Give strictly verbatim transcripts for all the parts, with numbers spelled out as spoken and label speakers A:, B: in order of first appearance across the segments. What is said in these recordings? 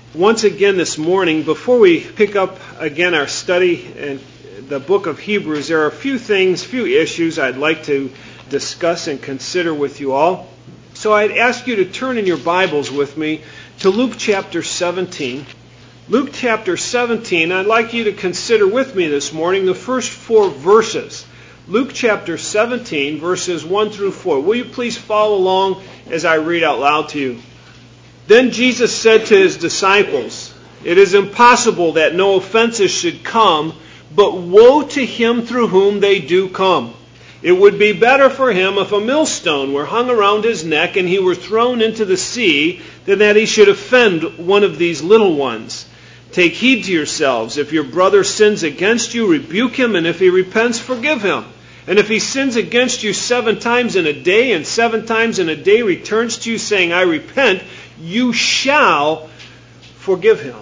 A: once again this morning, before we pick up again our study in the book of Hebrews, there are a few things, few issues I'd like to discuss and consider with you all. So I'd ask you to turn in your Bibles with me to Luke chapter seventeen. Luke chapter seventeen, I'd like you to consider with me this morning the first four verses. Luke chapter seventeen, verses one through four. Will you please follow along as I read out loud to you? Then Jesus said to his disciples, "It is impossible that no offenses should come, but woe to him through whom they do come. It would be better for him if a millstone were hung around his neck and he were thrown into the sea, than that he should offend one of these little ones. Take heed to yourselves. If your brother sins against you, rebuke him, and if he repents, forgive him. And if he sins against you seven times in a day, and seven times in a day returns to you saying, 'I repent,' you shall forgive him."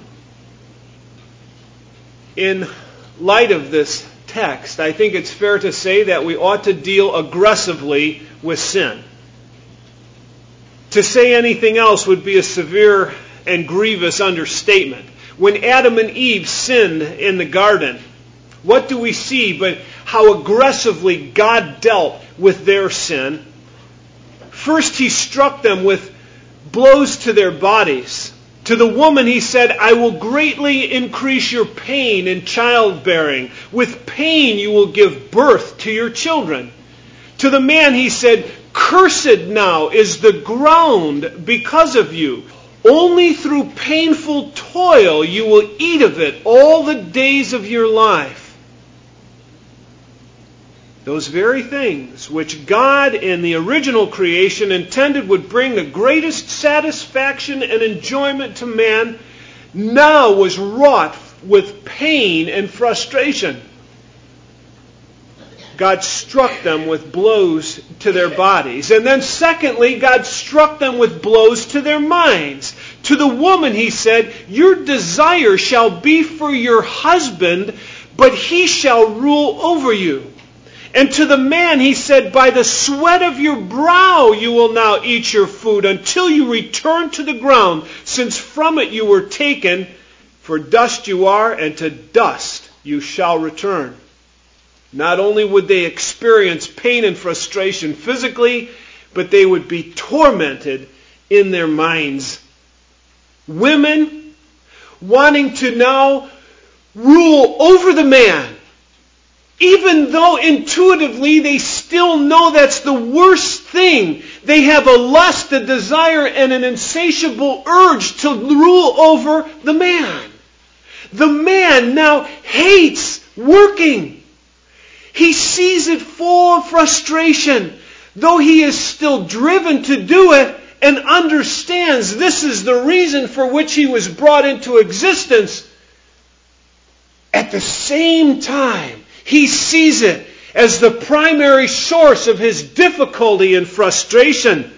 A: In light of this text, I think it's fair to say that we ought to deal aggressively with sin. To say anything else would be a severe and grievous understatement. When Adam and Eve sinned in the garden, what do we see but how aggressively God dealt with their sin? First, he struck them with blows to their bodies. To the woman he said, "I will greatly increase your pain in childbearing. With pain you will give birth to your children." To the man he said, "Cursed now is the ground because of you. Only through painful toil you will eat of it all the days of your life." Those very things which God in the original creation intended would bring the greatest satisfaction and enjoyment to man, now was wrought with pain and frustration. God struck them with blows to their bodies. And then secondly, God struck them with blows to their minds. To the woman he said, "Your desire shall be for your husband, but he shall rule over you." And to the man he said, "By the sweat of your brow you will now eat your food until you return to the ground, since from it you were taken. For dust you are, and to dust you shall return." Not only would they experience pain and frustration physically, but they would be tormented in their minds. Women wanting to now rule over the man, even though intuitively they still know that's the worst thing. They have a lust, a desire, and an insatiable urge to rule over the man. The man now hates working. He sees it full of frustration, though he is still driven to do it and understands this is the reason for which he was brought into existence. At the same time, he sees it as the primary source of his difficulty and frustration.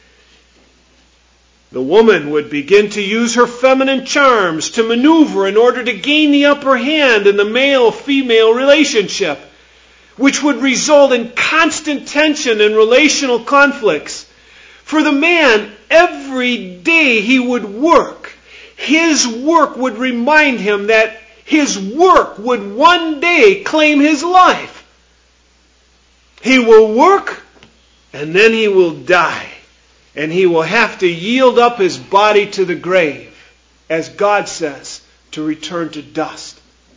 A: The woman would begin to use her feminine charms to maneuver in order to gain the upper hand in the male-female relationship, which would result in constant tension and relational conflicts. For the man, every day he would work. His work would remind him that his work would one day claim his life. He will work, and then he will die. And he will have to yield up his body to the grave, as God says, to return to dust.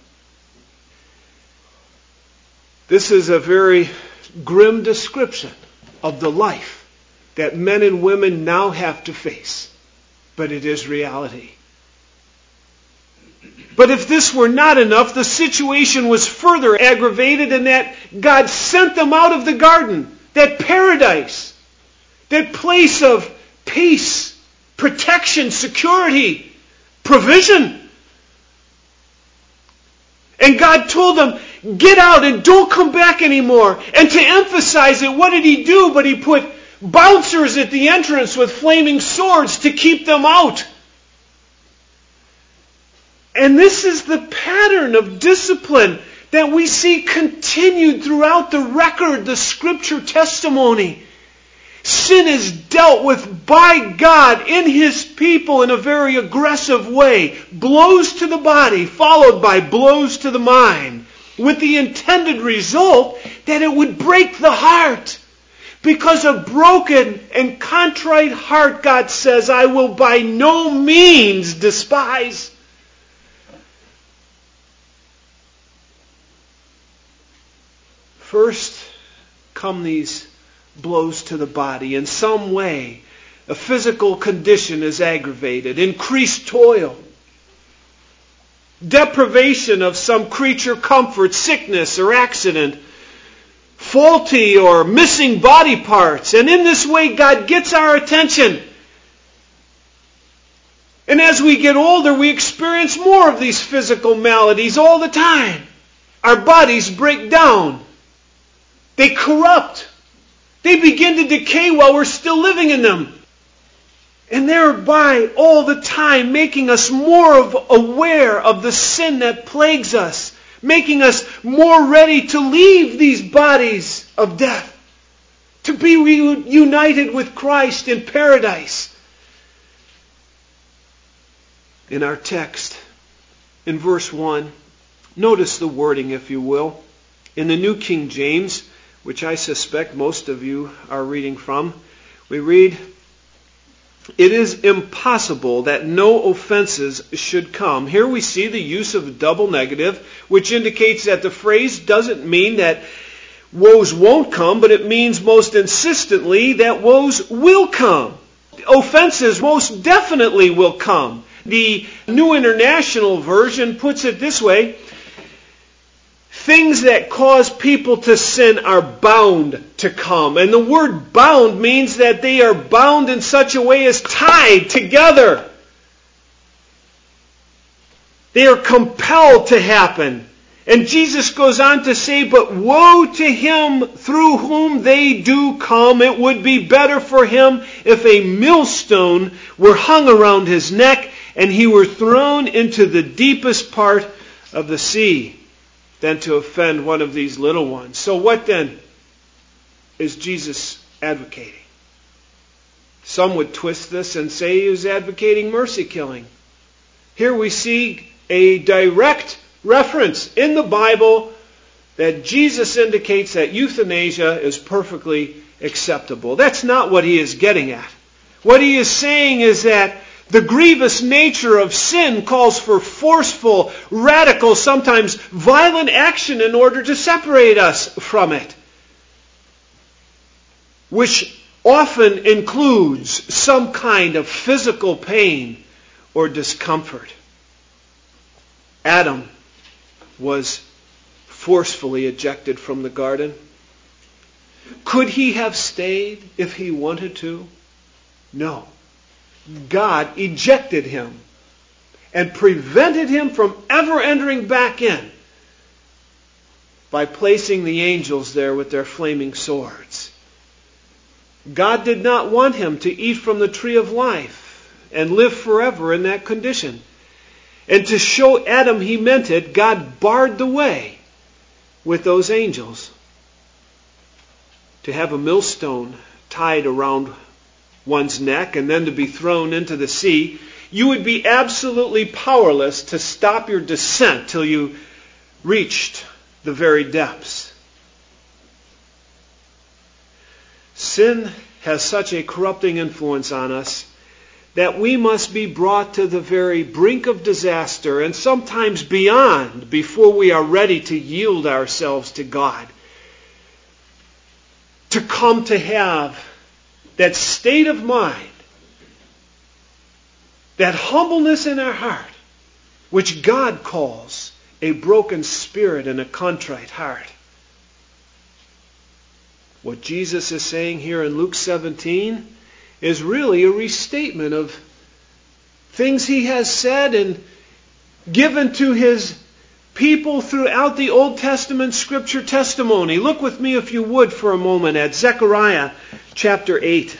A: This is a very grim description of the life that men and women now have to face. But it is reality. But if this were not enough, the situation was further aggravated in that God sent them out of the garden, that paradise, that place of peace, protection, security, provision. And God told them, "Get out and don't come back anymore." And to emphasize it, what did he do? But he put bouncers at the entrance with flaming swords to keep them out. And this is the pattern of discipline that we see continued throughout the record, the scripture testimony. Sin is dealt with by God in His people in a very aggressive way. Blows to the body, followed by blows to the mind, with the intended result that it would break the heart. Because a broken and contrite heart, God says, I will by no means despise. First come these blows to the body. In some way, a physical condition is aggravated. Increased toil. Deprivation of some creature comfort, sickness or accident. Faulty or missing body parts. And in this way, God gets our attention. And as we get older, we experience more of these physical maladies all the time. Our bodies break down. They corrupt. They begin to decay while we're still living in them. And thereby, all the time, making us more of aware of the sin that plagues us. Making us more ready to leave these bodies of death. To be reunited with Christ in paradise. In our text, in verse one, notice the wording, if you will. In the New King James, which I suspect most of you are reading from, we read, it is impossible that no offenses should come. Here we see the use of a double negative, which indicates that the phrase doesn't mean that woes won't come, but it means most insistently that woes will come. Offenses most definitely will come. The New International Version puts it this way, things that cause people to sin are bound to come. And the word bound means that they are bound in such a way as tied together. They are compelled to happen. And Jesus goes on to say, but woe to him through whom they do come. It would be better for him if a millstone were hung around his neck and he were thrown into the deepest part of the sea than to offend one of these little ones. So what then is Jesus advocating? Some would twist this and say he was advocating mercy killing. Here we see a direct reference in the Bible that Jesus indicates that euthanasia is perfectly acceptable. That's not what he is getting at. What he is saying is that the grievous nature of sin calls for forceful, radical, sometimes violent action in order to separate us from it, which often includes some kind of physical pain or discomfort. Adam was forcefully ejected from the garden. Could he have stayed if he wanted to? No. God ejected him and prevented him from ever entering back in by placing the angels there with their flaming swords. God did not want him to eat from the tree of life and live forever in that condition. And to show Adam he meant it, God barred the way with those angels. To have a millstone tied around one's neck and then to be thrown into the sea, you would be absolutely powerless to stop your descent till you reached the very depths. Sin has such a corrupting influence on us that we must be brought to the very brink of disaster and sometimes beyond before we are ready to yield ourselves to God. To come to have that state of mind, that humbleness in our heart, which God calls a broken spirit and a contrite heart. What Jesus is saying here in Luke seventeen is really a restatement of things he has said and given to his people throughout the Old Testament scripture testimony. Look with me, if you would, for a moment at Zechariah chapter eight.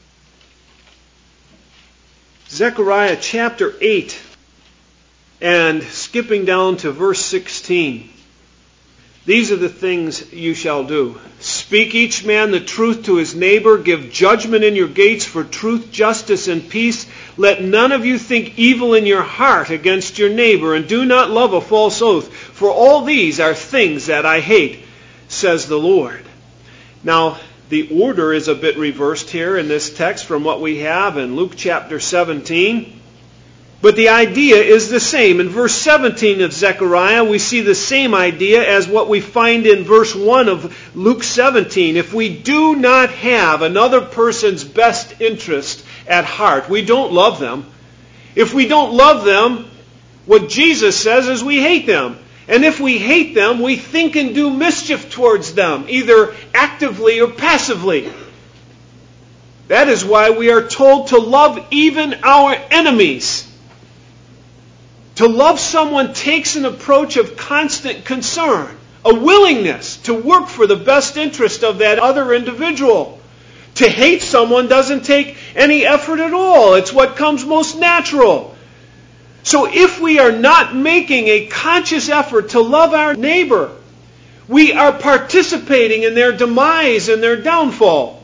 A: Zechariah chapter eight, and skipping down to verse sixteen. These are the things you shall do. Speak each man the truth to his neighbor. Give judgment in your gates for truth, justice, and peace. Let none of you think evil in your heart against your neighbor, and do not love a false oath. For all these are things that I hate, says the Lord. Now, the order is a bit reversed here in this text from what we have in Luke chapter seventeen. But the idea is the same. In verse seventeen of Zechariah, we see the same idea as what we find in verse one of Luke seventeen. If we do not have another person's best interest at heart, we don't love them. If we don't love them, what Jesus says is we hate them. And if we hate them, we think and do mischief towards them, either actively or passively. That is why we are told to love even our enemies. To love someone takes an approach of constant concern, a willingness to work for the best interest of that other individual. To hate someone doesn't take any effort at all. It's what comes most natural. So if we are not making a conscious effort to love our neighbor, we are participating in their demise and their downfall.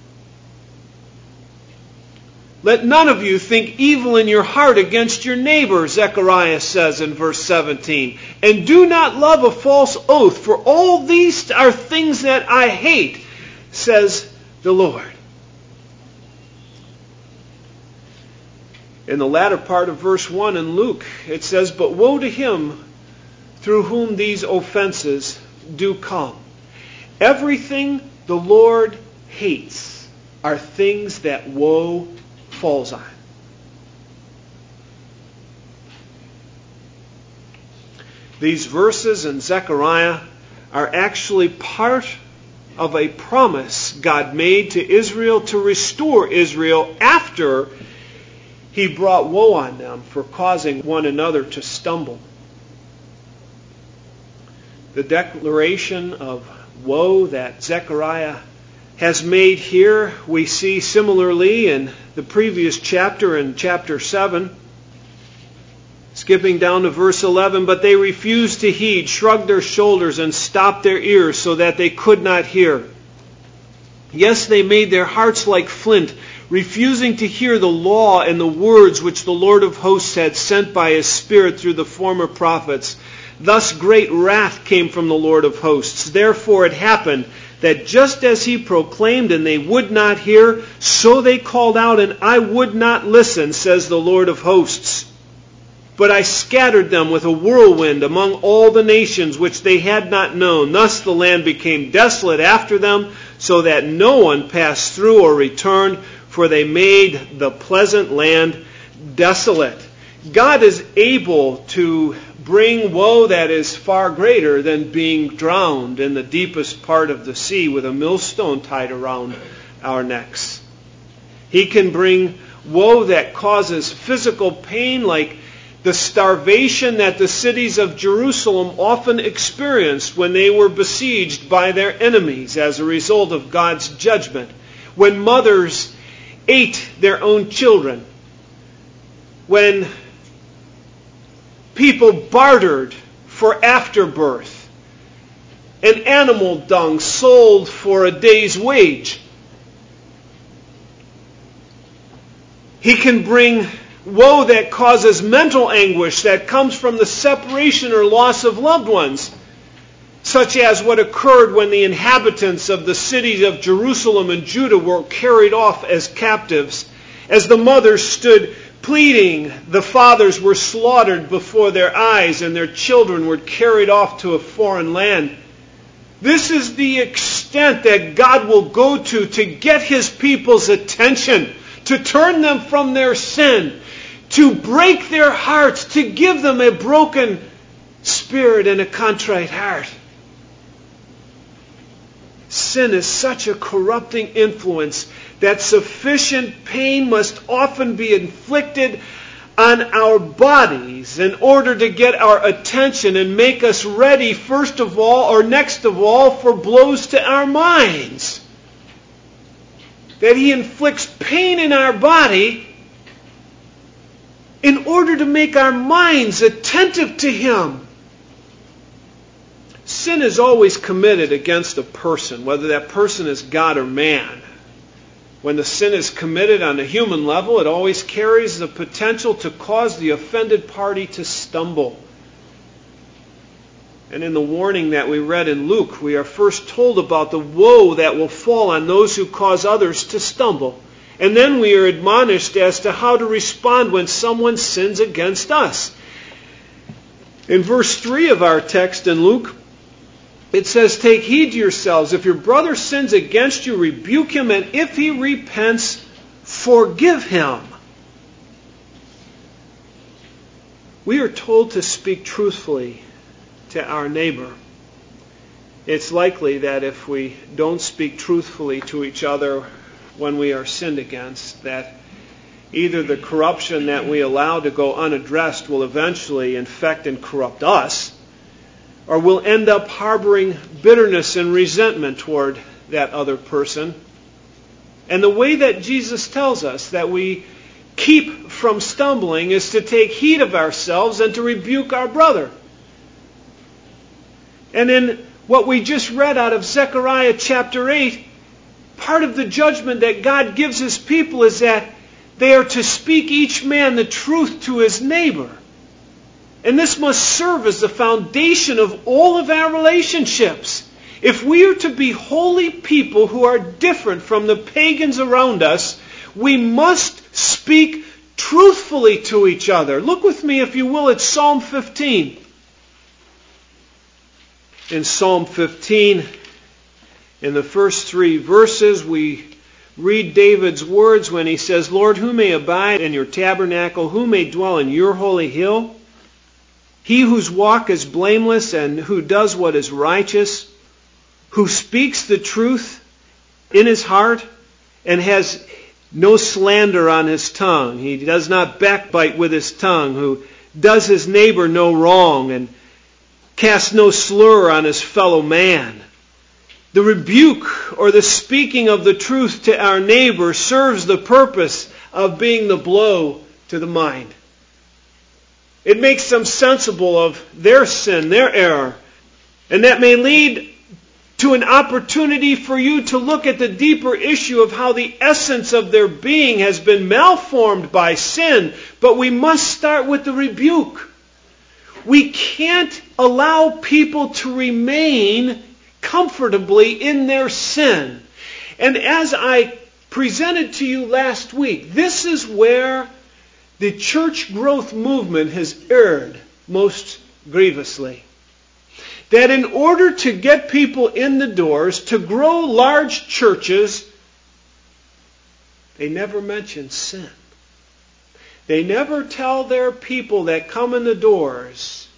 A: Let none of you think evil in your heart against your neighbor, Zechariah says in verse seventeen. And do not love a false oath, for all these are things that I hate, says the Lord. In the latter part of verse one in Luke, it says, But woe to him through whom these offenses do come. Everything the Lord hates are things that woe falls on. These verses in Zechariah are actually part of a promise God made to Israel to restore Israel after He brought woe on them for causing one another to stumble. The declaration of woe that Zechariah has made here, we see similarly in the previous chapter, in chapter seven. Skipping down to verse eleven, But they refused to heed, shrugged their shoulders, and stopped their ears so that they could not hear. Yes, they made their hearts like flint, refusing to hear the law and the words which the Lord of hosts had sent by His Spirit through the former prophets. Thus great wrath came from the Lord of hosts. Therefore it happened that just as He proclaimed and they would not hear, so they called out and I would not listen, says the Lord of hosts. But I scattered them with a whirlwind among all the nations which they had not known. Thus the land became desolate after them, so that no one passed through or returned, for they made the pleasant land desolate. God is able to bring woe that is far greater than being drowned in the deepest part of the sea with a millstone tied around our necks. He can bring woe that causes physical pain, like the starvation that the cities of Jerusalem often experienced when they were besieged by their enemies as a result of God's judgment. When mothers ate their own children. When people bartered for afterbirth. And animal dung sold for a day's wage. He can bring woe that causes mental anguish that comes from the separation or loss of loved ones, such as what occurred when the inhabitants of the cities of Jerusalem and Judah were carried off as captives. As the mothers stood pleading, the fathers were slaughtered before their eyes and their children were carried off to a foreign land. This is the extent that God will go to to get His people's attention, to turn them from their sin, to break their hearts, to give them a broken spirit and a contrite heart. Sin is such a corrupting influence that sufficient pain must often be inflicted on our bodies in order to get our attention and make us ready, first of all, or next of all, for blows to our minds. That He inflicts pain in our body in order to make our minds attentive to Him. sin is always committed against a person, whether that person is God or man. When the sin is committed on a human level, it always carries the potential to cause the offended party to stumble. And in the warning that we read in Luke, we are first told about the woe that will fall on those who cause others to stumble. And then we are admonished as to how to respond when someone sins against us. In verse three of our text in Luke, it says, "Take heed to yourselves. If your brother sins against you, rebuke him, and if he repents, forgive him." We are told to speak truthfully to our neighbor. It's likely that if we don't speak truthfully to each other when we are sinned against, that either the corruption that we allow to go unaddressed will eventually infect and corrupt us, or we'll end up harboring bitterness and resentment toward that other person. And the way that Jesus tells us that we keep from stumbling is to take heed of ourselves and to rebuke our brother. And in what we just read out of Zechariah chapter eight, part of the judgment that God gives His people is that they are to speak each man the truth to his neighbor. And this must serve as the foundation of all of our relationships. If we are to be holy people who are different from the pagans around us, we must speak truthfully to each other. Look with me, if you will, at Psalm fifteen. In Psalm fifteen, in the first three verses, we read David's words when he says, "Lord, who may abide in your tabernacle? Who may dwell in your holy hill? He whose walk is blameless and who does what is righteous, who speaks the truth in his heart and has no slander on his tongue. He does not backbite with his tongue, who does his neighbor no wrong and casts no slur on his fellow man." The rebuke or the speaking of the truth to our neighbor serves the purpose of being the blow to the mind. It makes them sensible of their sin, their error. And that may lead to an opportunity for you to look at the deeper issue of how the essence of their being has been malformed by sin. But we must start with the rebuke. We can't allow people to remain comfortably in their sin. And as I presented to you last week, this is where the church growth movement has erred most grievously. That in order to get people in the doors, to grow large churches, they never mention sin. They never tell their people that come in the doors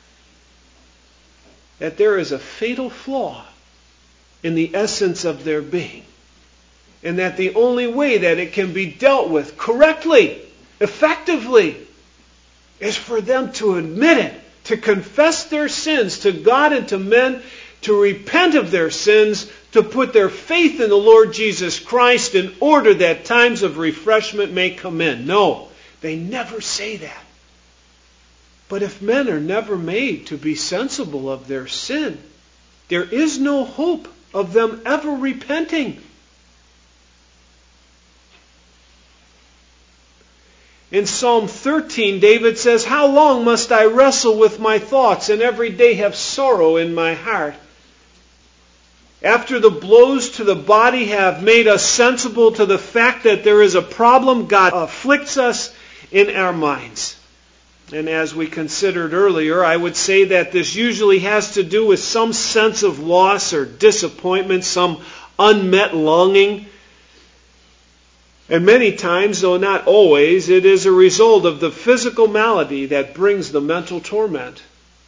A: that there is a fatal flaw in the essence of their being. And that the only way that it can be dealt with correctly, effectively, is for them to admit it, to confess their sins to God and to men, to repent of their sins, to put their faith in the Lord Jesus Christ in order that times of refreshment may come in. No, they never say that. But if men are never made to be sensible of their sin, there is no hope of them ever repenting. In Psalm thirteen, David says, "How long must I wrestle with my thoughts and every day have sorrow in my heart?" After the blows to the body have made us sensible to the fact that there is a problem, God afflicts us in our minds. And as we considered earlier, I would say that this usually has to do with some sense of loss or disappointment, some unmet longing. And many times, though not always, it is a result of the physical malady that brings the mental torment.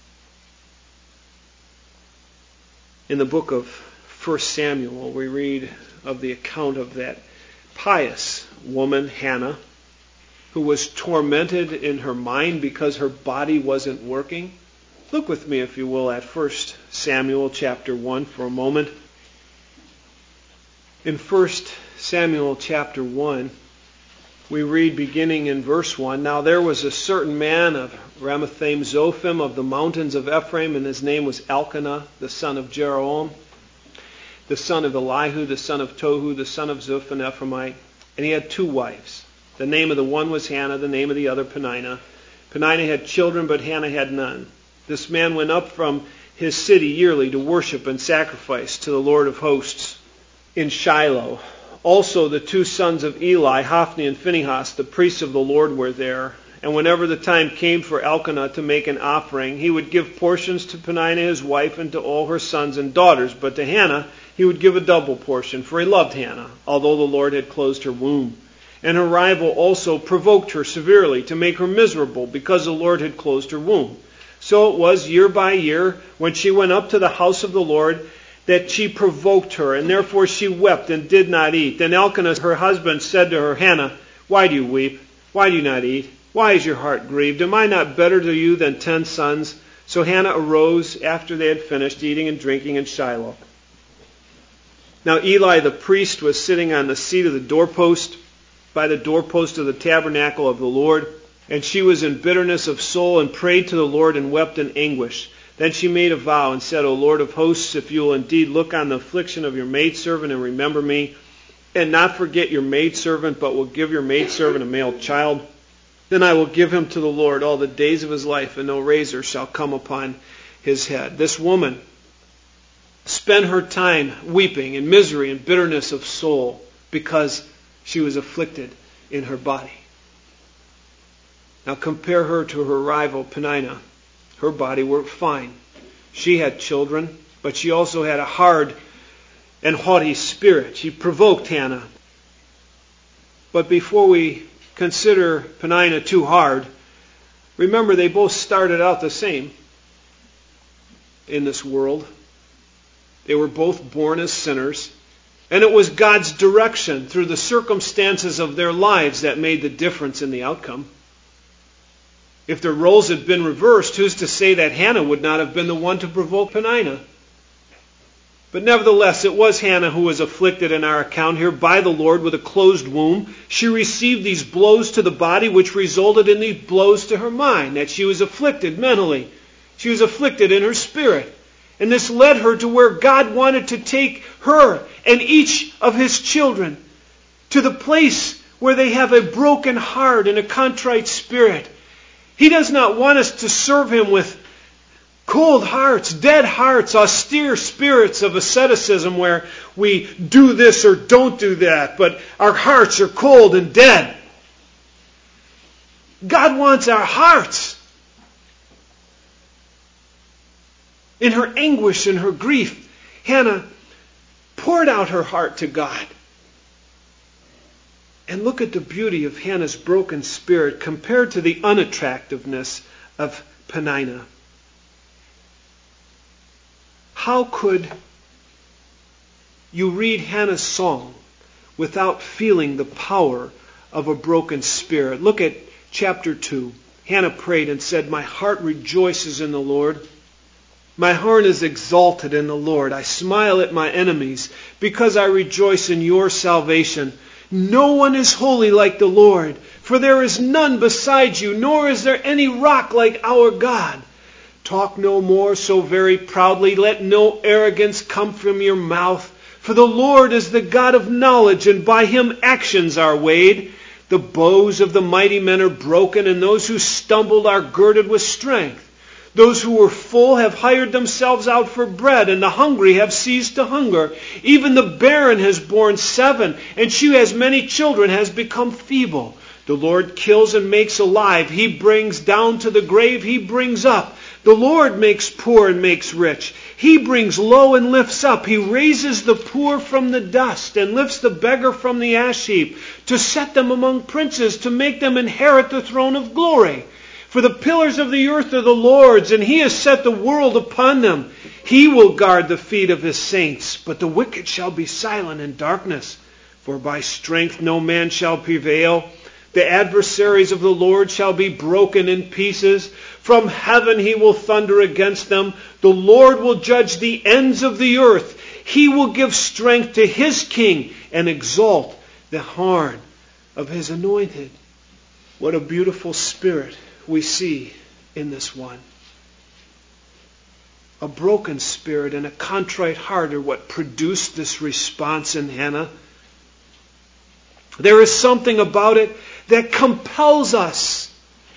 A: In the book of First Samuel, we read of the account of that pious woman, Hannah, who was tormented in her mind because her body wasn't working. Look with me, if you will, at First Samuel chapter one for a moment. In First Samuel chapter one, We read beginning in verse one, Now there was a certain man of Ramathaim Zophim of the mountains of Ephraim, and his name was Elkanah, the son of Jeroham, the son of Elihu, the son of Tohu, the son of Zuph, an Ephraimite. And he had two wives. The name of the one was Hannah, the name of the other Peninnah. Peninnah had children, but Hannah had none. This man went up from his city yearly to worship and sacrifice to the Lord of hosts in Shiloh. Also the two sons of Eli, Hophni and Phinehas, the priests of the Lord, were there. And whenever the time came for Elkanah to make an offering, he would give portions to Peninnah his wife and to all her sons and daughters. But to Hannah he would give a double portion, for he loved Hannah, although the Lord had closed her womb. And her rival also provoked her severely to make her miserable, because the Lord had closed her womb. So it was year by year, when she went up to the house of the Lord, that she provoked her, and therefore she wept and did not eat. Then Elkanah, her husband, said to her, Hannah, why do you weep? Why do you not eat? Why is your heart grieved? Am I not better to you than ten sons? So Hannah arose after they had finished eating and drinking in Shiloh. Now Eli the priest was sitting on the seat of the doorpost, by the doorpost of the tabernacle of the Lord, and she was in bitterness of soul and prayed to the Lord and wept in anguish. Then she made a vow and said, O Lord of hosts, if you will indeed look on the affliction of your maidservant and remember me, and not forget your maidservant, but will give your maidservant a male child, then I will give him to the Lord all the days of his life, and no razor shall come upon his head. This woman spent her time weeping in misery and bitterness of soul because she was afflicted in her body. Now compare her to her rival Peninnah. Her body worked fine. She had children, but she also had a hard and haughty spirit. She provoked Hannah. But before we consider Peninnah too hard, remember they both started out the same in this world. They were both born as sinners. And it was God's direction through the circumstances of their lives that made the difference in the outcome. If their roles had been reversed, who's to say that Hannah would not have been the one to provoke Peninnah? But nevertheless, it was Hannah who was afflicted in our account here by the Lord with a closed womb. She received these blows to the body, which resulted in these blows to her mind, that she was afflicted mentally. She was afflicted in her spirit. And this led her to where God wanted to take her and each of his children to the place where they have a broken heart and a contrite spirit. He does not want us to serve him with cold hearts, dead hearts, austere spirits of asceticism where we do this or don't do that, but our hearts are cold and dead. God wants our hearts. In her anguish and her grief, Hannah poured out her heart to God. And look at the beauty of Hannah's broken spirit compared to the unattractiveness of Peninnah. How could you read Hannah's song without feeling the power of a broken spirit? Look at chapter two. Hannah prayed and said, My heart rejoices in the Lord. My heart is exalted in the Lord. I smile at my enemies because I rejoice in your salvation. No one is holy like the Lord, for there is none beside you, nor is there any rock like our God. Talk no more so very proudly. Let no arrogance come from your mouth. For the Lord is the God of knowledge, and by him actions are weighed. The bows of the mighty men are broken, and those who stumbled are girded with strength. Those who were full have hired themselves out for bread, and the hungry have ceased to hunger. Even the barren has borne seven, and she who has many children has become feeble. The Lord kills and makes alive. He brings down to the grave. He brings up. The Lord makes poor and makes rich. He brings low and lifts up. He raises the poor from the dust and lifts the beggar from the ash heap, to set them among princes, to make them inherit the throne of glory. For the pillars of the earth are the Lord's, and he has set the world upon them. He will guard the feet of his saints, but the wicked shall be silent in darkness. For by strength no man shall prevail. The adversaries of the Lord shall be broken in pieces. From heaven he will thunder against them. The Lord will judge the ends of the earth. He will give strength to his king and exalt the horn of His anointed. What a beautiful spirit we see in this one. A broken spirit and a contrite heart are what produced this response in Hannah. There is something about it that compels us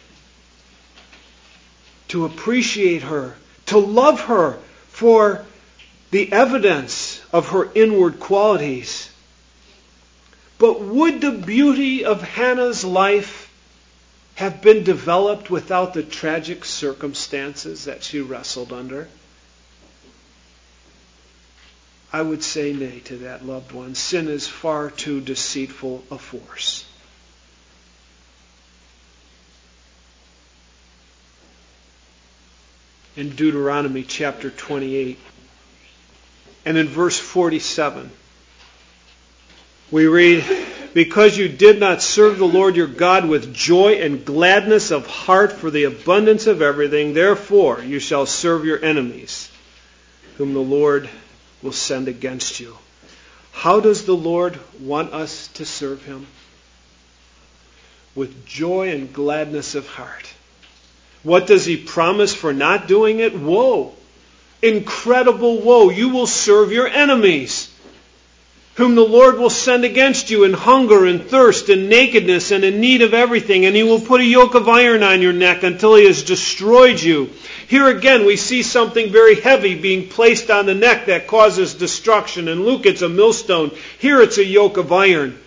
A: to appreciate her, to love her for the evidence of her inward qualities. But would the beauty of Hannah's life have been developed without the tragic circumstances that she wrestled under? I would say nay to that, loved one. Sin is far too deceitful a force. In Deuteronomy chapter twenty-eight and in verse forty-seven, we read, "Because you did not serve the Lord your God with joy and gladness of heart for the abundance of everything, therefore you shall serve your enemies, whom the Lord will send against you." How does the Lord want us to serve Him? With joy and gladness of heart. What does He promise for not doing it? Woe! Incredible woe! You will serve your enemies, whom the Lord will send against you in hunger and thirst and nakedness and in need of everything. And He will put a yoke of iron on your neck until He has destroyed you. Here again we see something very heavy being placed on the neck that causes destruction. In Luke it's a millstone. Here it's a yoke of iron.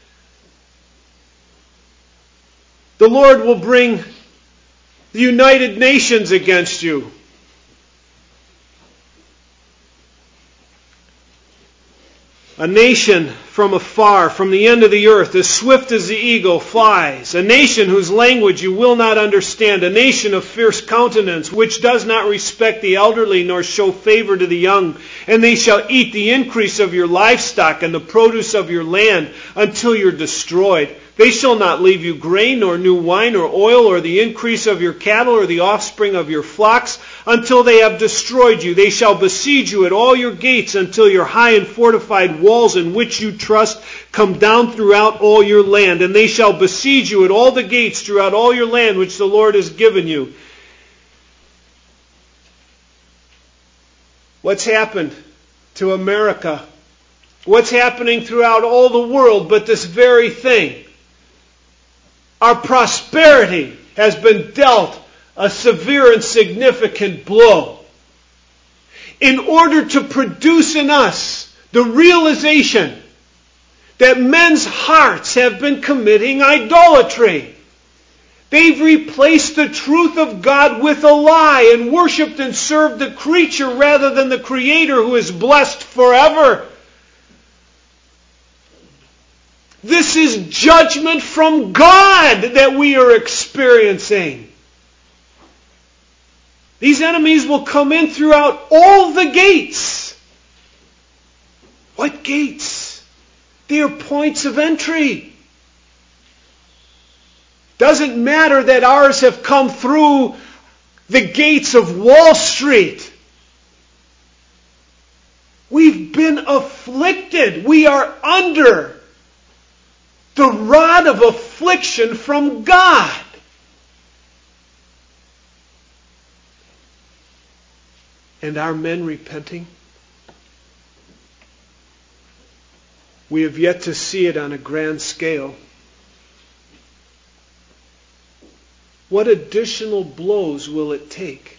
A: The Lord will bring the United Nations against you. A nation from afar, from the end of the earth, as swift as the eagle flies. A nation whose language you will not understand. A nation of fierce countenance, which does not respect the elderly nor show favor to the young. And they shall eat the increase of your livestock and the produce of your land until you're destroyed. They shall not leave you grain, nor new wine, or oil, or the increase of your cattle, or the offspring of your flocks, until they have destroyed you. They shall besiege you at all your gates, until your high and fortified walls in which you trust come down throughout all your land. And they shall besiege you at all the gates throughout all your land, which the Lord has given you. What's happened to America? What's happening throughout all the world but this very thing? Our prosperity has been dealt a severe and significant blow. In order to produce in us the realization that men's hearts have been committing idolatry. They've replaced the truth of God with a lie and worshipped and served the creature rather than the Creator who is blessed forever. This is judgment from God that we are experiencing. These enemies will come in throughout all the gates. What gates? They are points of entry. Doesn't matter that ours have come through the gates of Wall Street. We've been afflicted. We are under the rod of affliction from God. And are men repenting? We have yet to see it on a grand scale. What additional blows will it take?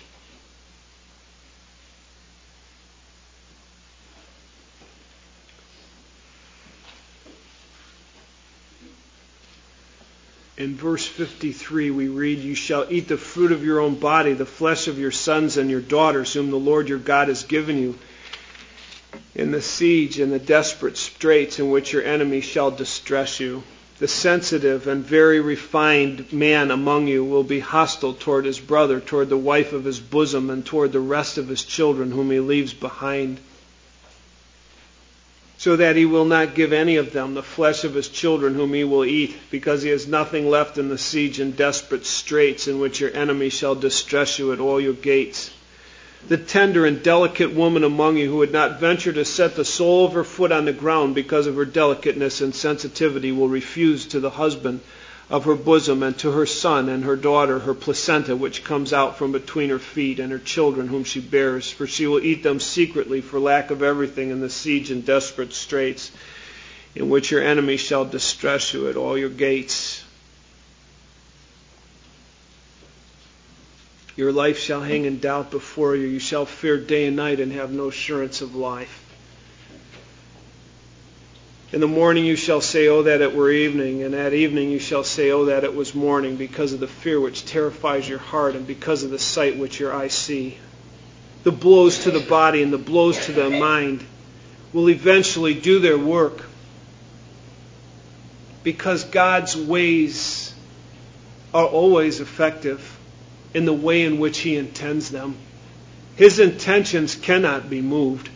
A: In verse fifty-three we read, "You shall eat the fruit of your own body, the flesh of your sons and your daughters, whom the Lord your God has given you, in the siege and the desperate straits in which your enemies shall distress you. The sensitive and very refined man among you will be hostile toward his brother, toward the wife of his bosom, and toward the rest of his children whom he leaves behind, so that he will not give any of them the flesh of his children whom he will eat, because he has nothing left in the siege and desperate straits in which your enemy shall distress you at all your gates. The tender and delicate woman among you who would not venture to set the sole of her foot on the ground because of her delicateness and sensitivity will refuse to the husband of her bosom and to her son and her daughter her placenta which comes out from between her feet and her children whom she bears, for she will eat them secretly for lack of everything in the siege and desperate straits in which your enemy shall distress you at all your gates. Your life shall hang in doubt before you. You shall fear day and night and have no assurance of life. In the morning you shall say, oh, that it were evening. And at evening you shall say, oh, that it was morning, because of the fear which terrifies your heart and because of the sight which your eyes see. The blows to the body and the blows to the mind will eventually do their work, because God's ways are always effective in the way in which He intends them. His intentions cannot be moved.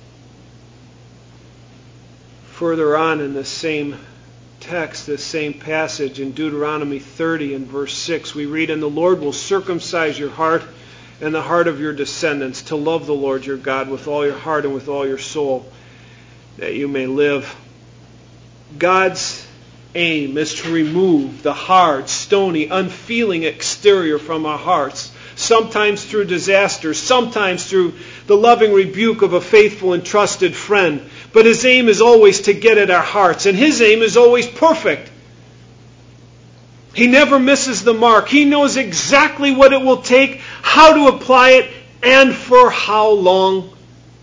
A: Further on in the same text, this same passage in Deuteronomy thirty and verse six, we read, and the Lord will circumcise your heart and the heart of your descendants to love the Lord your God with all your heart and with all your soul, that you may live. God's aim is to remove the hard, stony, unfeeling exterior from our hearts, sometimes through disaster, sometimes through the loving rebuke of a faithful and trusted friend. But His aim is always to get at our hearts, and His aim is always perfect. He never misses the mark. He knows exactly what it will take, how to apply it, and for how long.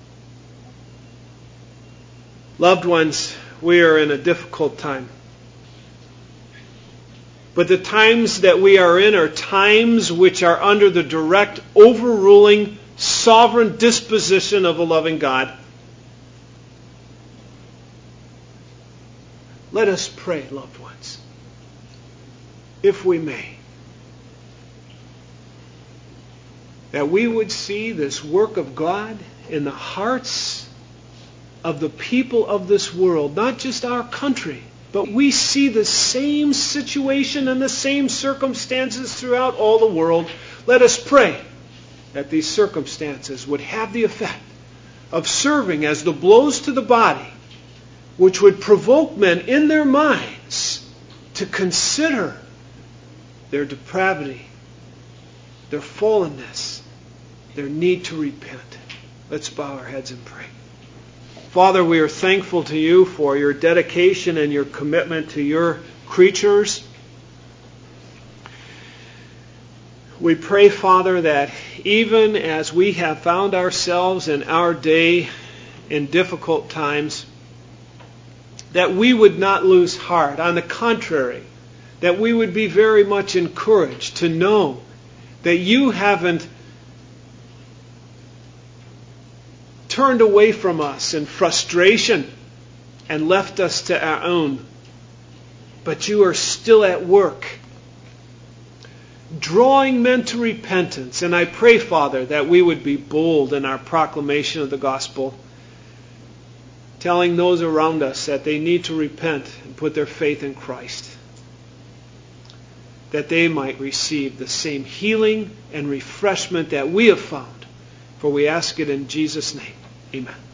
A: Loved ones, we are in a difficult time. But the times that we are in are times which are under the direct, overruling, sovereign disposition of a loving God. Let us pray, loved ones, if we may, that we would see this work of God in the hearts of the people of this world, not just our country, but we see the same situation and the same circumstances throughout all the world. Let us pray that these circumstances would have the effect of serving as the blows to the body, which would provoke men in their minds to consider their depravity, their fallenness, their need to repent. Let's bow our heads and pray. Father, we are thankful to You for Your dedication and Your commitment to Your creatures. We pray, Father, that even as we have found ourselves in our day in difficult times, that we would not lose heart. On the contrary, that we would be very much encouraged to know that You haven't turned away from us in frustration and left us to our own, but You are still at work, drawing men to repentance. And I pray, Father, that we would be bold in our proclamation of the gospel, telling those around us that they need to repent and put their faith in Christ, that they might receive the same healing and refreshment that we have found. For we ask it in Jesus' name. Amen.